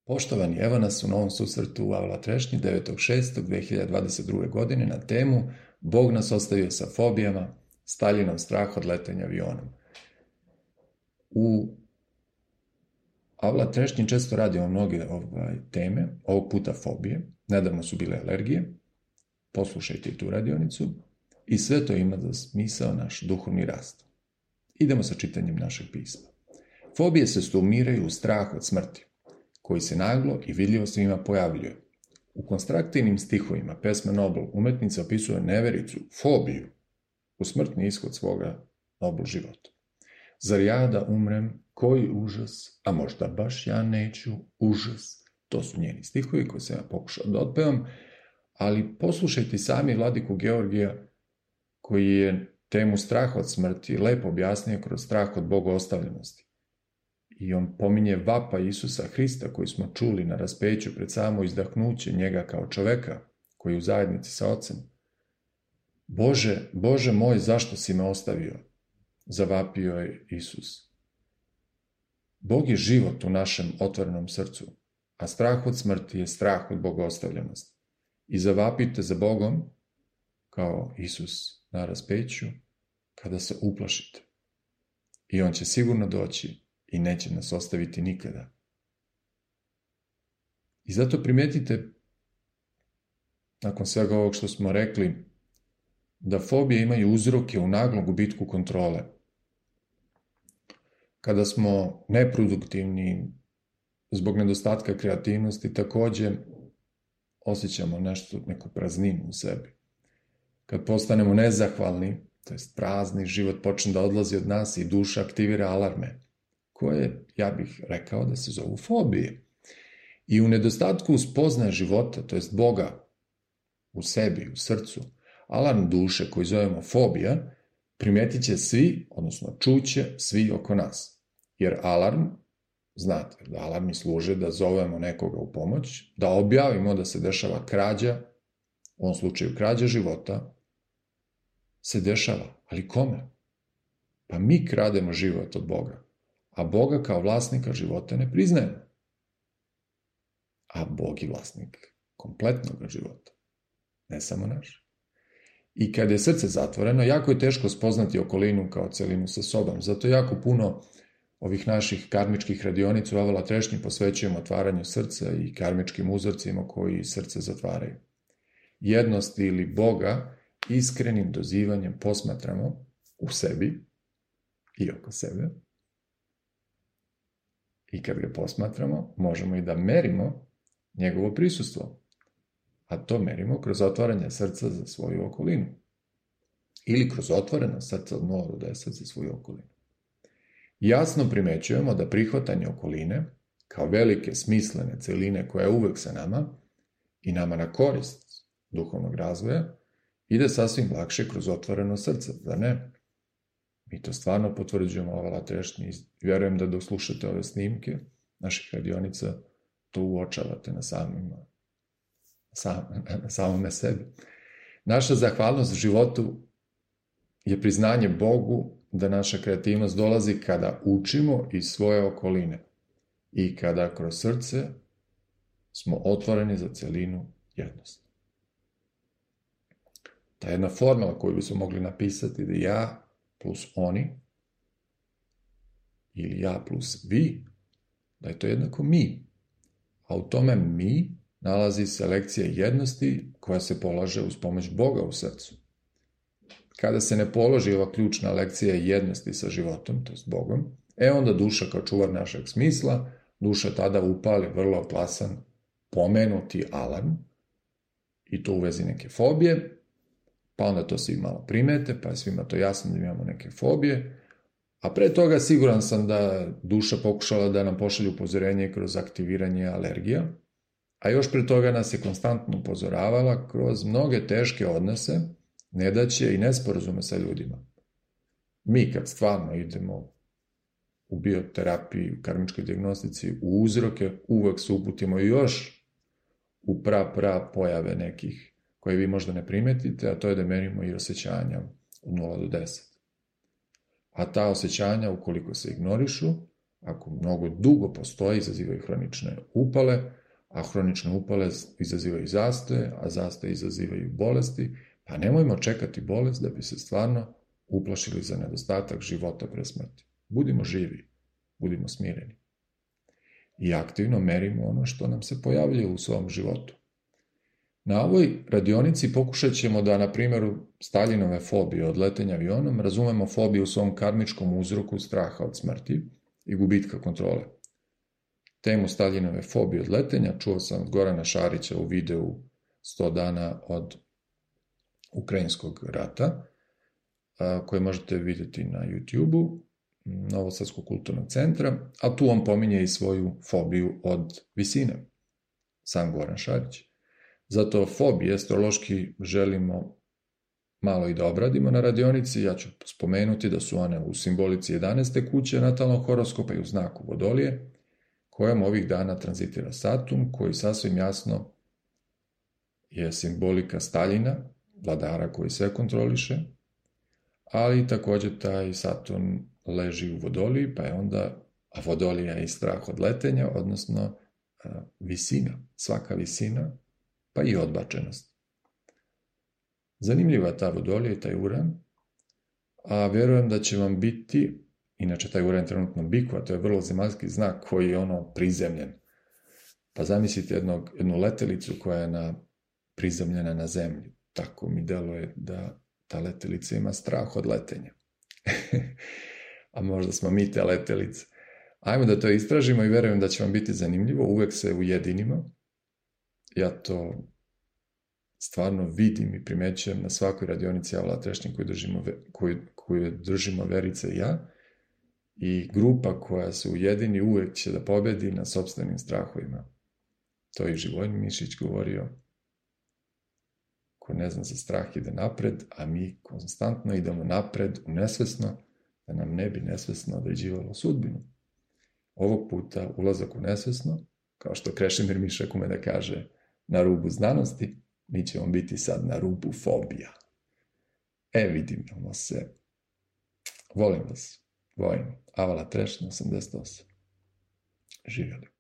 Poštovani, evo nas u novom susretu u Avala Trešnji 9.6.2022. godine na temu Bog nas ostavio sa fobijama, stavlja nam strah od letenja avionom. U Avala Trešnji često radimo mnoge teme, ovog puta fobije, nedavno su bile alergije, poslušajte i tu radionicu i sve to ima za smisao naš duhovni rast. Idemo sa čitanjem našeg pisma. Fobije se sumiraju u strah od smrti, koji se naglo i vidljivo svima pojavljuje. U konstruktivnim stihovima pesme Nobel umetnica opisuje nevericu, fobiju, u smrtni ishod svoga Nobel života. Zar ja da umrem, koji užas, a možda baš ja neću, užas. To su njeni stihovi koje sam ja pokušao da otpevam, ali poslušajte sami vladiku Georgija koji je temu straha od smrti lepo objasnio kroz strah od bogoostavljenosti. I on pominje vapa Isusa Hrista koji smo čuli na raspeću pred samo izdahnuće njega kao čoveka koji je u zajednici sa Ocem. Bože, Bože moj, zašto si me ostavio? Zavapio je Isus. Bog je život u našem otvorenom srcu, a strah od smrti je strah od bogoostavljenosti. I zavapite za Bogom, kao Isus na raspeću, kada se uplašite. I on će sigurno doći i neće nas ostaviti nikada. I zato primetite, nakon svega ovog što smo rekli, da fobije imaju uzroke u naglom gubitku kontrole. Kada smo neproduktivni zbog nedostatka kreativnosti, također osjećamo neku prazninu u sebi. Kad postanemo nezahvalni, to jest prazni, život počne da odlazi od nas i duša aktivira alarme, koje, ja bih rekao da se zovu fobije. I u nedostatku spoznaje života, to jest Boga u sebi, u srcu, alarm duše koji zovemo fobija, primetit će svi, odnosno čuće svi oko nas. Jer alarm, znate, da alarmi služe da zovemo nekoga u pomoć, da objavimo da se dešava krađa, u ovom slučaju krađa života, se dešava. Ali kome? Pa mi krademo život od Boga, a Boga kao vlasnika života ne priznajemo. A Bog je vlasnik kompletnog života, ne samo naš. I kad je srce zatvoreno, jako je teško spoznati okolinu kao celinu sa sobom. Zato jako puno ovih naših karmičkih radionica u Avala Trešnji posvećujemo otvaranju srca i karmičkim uzorcima koji srce zatvaraju. Jednost ili Boga iskrenim dozivanjem posmatramo u sebi i oko sebe. I kad ga posmatramo, možemo i da merimo njegovo prisustvo. A to merimo kroz otvaranje srca za svoju okolinu. Ili kroz otvoreno srce od 0 do 10 za svoju okolinu. Jasno primećujemo da prihvatanje okoline, kao velike smislene celine koja je uvek sa nama i nama na korist duhovnog razvoja, ide sasvim lakše kroz otvoreno srce, da ne? Mi to stvarno potvrđujemo Avala Trešnji i vjerujem da dok slušate ove snimke naših radionica, to uočavate na samome sebi. Naša zahvalnost životu je priznanje Bogu da naša kreativnost dolazi kada učimo iz svoje okoline i kada kroz srce smo otvoreni za celinu jednosti. Ta jedna formula koju bismo mogli napisati da ja plus oni ili ja plus vi, da je to jednako mi. A u tome mi nalazi se lekcija jednosti koja se polaže uz pomoć Boga u srcu. Kada se ne položi ova ključna lekcija jednosti sa životom, to jest Bogom, onda duša kao čuvar našeg smisla, duša tada upali vrlo glasan pomenuti alarm i to u vezi neke fobije, pa onda to svi malo primete, pa je svima to jasno da imamo neke fobije, a pre toga siguran sam da duša pokušala da nam pošalje upozorenje kroz aktiviranje alergija, a još pre toga nas je konstantno upozoravala kroz mnoge teške odnose, nedaće i nesporazume sa ljudima. Mi kad stvarno idemo u bioterapiji, u karmičkoj dijagnostici, u uzroke, uvek se uputimo još u pojave nekih koje vi možda ne primetite, a to je da merimo i osjećanja od 0 do 10. A ta osjećanja, ukoliko se ignorišu, Ako mnogo dugo postoje, izazivaju hronične upale, a hronične upale izazivaju zastoje, a zastoje izazivaju bolesti, pa nemojmo čekati bolest da bi se stvarno uplašili za nedostatak života pre smrti. Budimo živi, budimo smireni. I aktivno merimo ono što nam se pojavljuje u svom životu. Na ovoj radionici pokušat ćemo da, na primjeru Staljinove fobije od letenja avionom, razumemo fobiju u svom karmičkom uzroku straha od smrti i gubitka kontrole. Temu Staljinove fobije od letenja čuo sam od Gorana Šarića u videu 100 dana od Ukrajinskog rata, koje možete vidjeti na YouTube-u Novosadskog kulturnog centra, a tu on pominje i svoju fobiju od visine, sam Goran Šarić. Zato fobije astrološki želimo malo i da obradimo na radionici. Ja ću spomenuti da su one u simbolici 11. kuće natalnog horoskopa i u znaku Vodolije, kojem ovih dana tranzitira Saturn, koji sasvim jasno je simbolika Staljina, vladara koji sve kontroliše, ali također taj Saturn leži u Vodoliji, pa je onda, a Vodolija je i strah od letenja, odnosno visina, svaka visina, pa i odbačenost. Zanimljiva ta Vodolija i taj Uran, a vjerujem da će vam biti, inače taj Uran trenutno biku, a to je vrlo zemaljski znak koji je prizemljen. Pa zamislite jednu letelicu koja je prizemljena na zemlji. Tako mi deluje da ta letelica ima strah od letenja. A možda smo mi te letelice. Ajmo da to istražimo i vjerujem da će vam biti zanimljivo. Uvek se ujedinimo. Ja to stvarno vidim i primećujem na svakoj radionici Avala Trešnje koju držimo Verica i ja. I grupa koja se ujedini uvek će da pobedi na sopstvenim strahovima. To je i Živojin Mišić govorio. Ko ne zna za strah ide napred, a mi konstantno idemo napred u nesvesno, da nam ne bi nesvesno određivalo sudbinu. Ovog puta ulazak u nesvesno, kao što Krešimir Mišak ume da kaže, na rubu znanosti, mi ćemo biti sad na rubu fobija. Vidimo se. Volim vas. Vojim. Avala Trešnja 88. Živjeli.